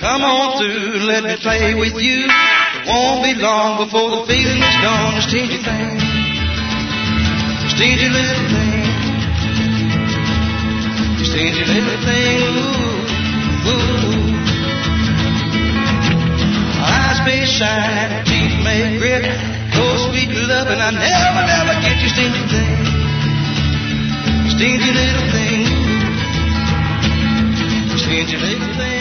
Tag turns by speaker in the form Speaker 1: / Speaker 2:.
Speaker 1: Come on through, let me play with you. It won't be long before the feeling is gone. Stingy thing, stingy little thing, stingy little thing. Ooh, ooh. Eyes may shine, teeth may grit, oh sweet love, and I never get you, stingy thing, stingy little thing, stingy little thing.